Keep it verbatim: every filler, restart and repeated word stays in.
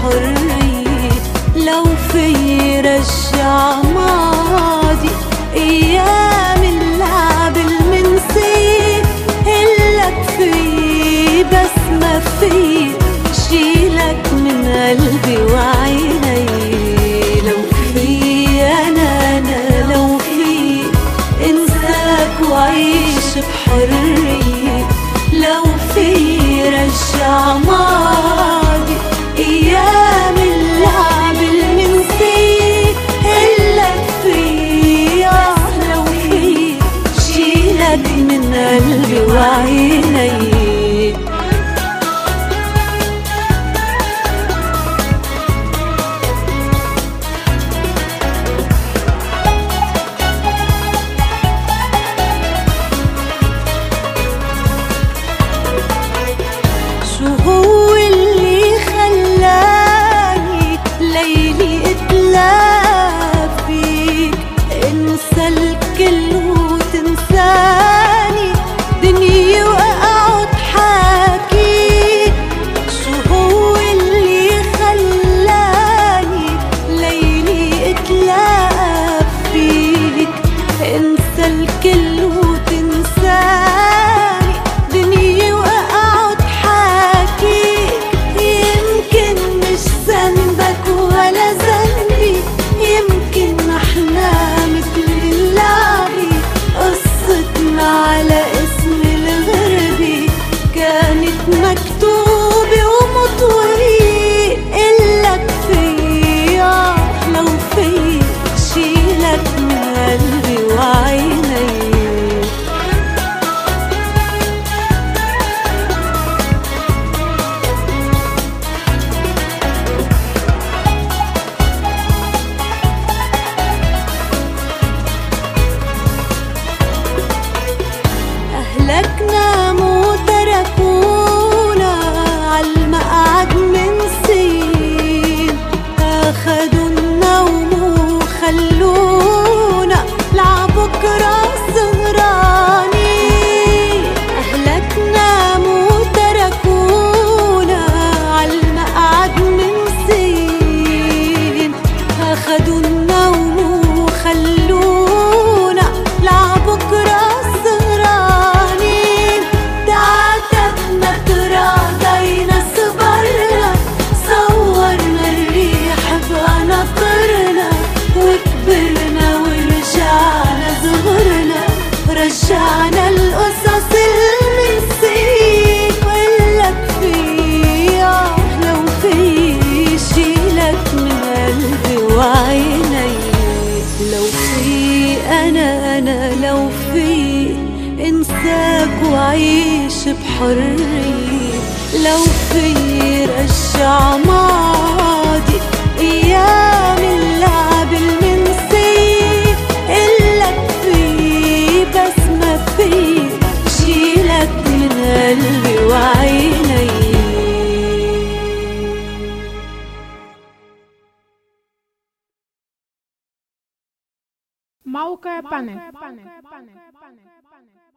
بحرية. لو في رجع ماضي أيام اللعب المنسية، هلك في بس ما في شيلك من قلبي وعيني. لو في أنا أنا لو في انساك وعيش بحرية. لو في رجع ماضي أيام اللعب المنسية، هلك في لو في شيلك من قلبي وعيني. شو هو اللي خلاني ليلي اتلاف فيك؟ انسى الكل وتنساني دنيا واقعد حاكيك. شو هو اللي خلاني ليلي اتلاف فيك؟ انسى الكل وتنساني دنيا واقعد حاكيك. يمكن مش ذنبك ولا ذنبي، يمكن احنا مثل اللعبة، قصتنا على اسم الغربي كانت مكتوبة ومطوية. إلك في لو في شيلك من قلبي وعيني. أهلكنا مو تركونا عالمقعد من سنين، أخدوا النوم وخلونا لعبكرة سهرانين. أهلكنا مو تركونا عالمقعد من سنين، أخدوا النوم وخلونا لعبكرة سهرانين. تعاتبنا تراضينا صبرنا، صورنا الريح بقناطرنا، وكبرنا ورجعنا صغرنا، رجعنا القصص المنسية. وقلك في لو في شيلك من قلبي وعيني. لو في أنا أنا لو في انساك وعيش بحرية. لو في رجع ماضي أيام اللعب المنسية، إلك في بس ما في شيلك من قلبي وعيني. موقع بانك.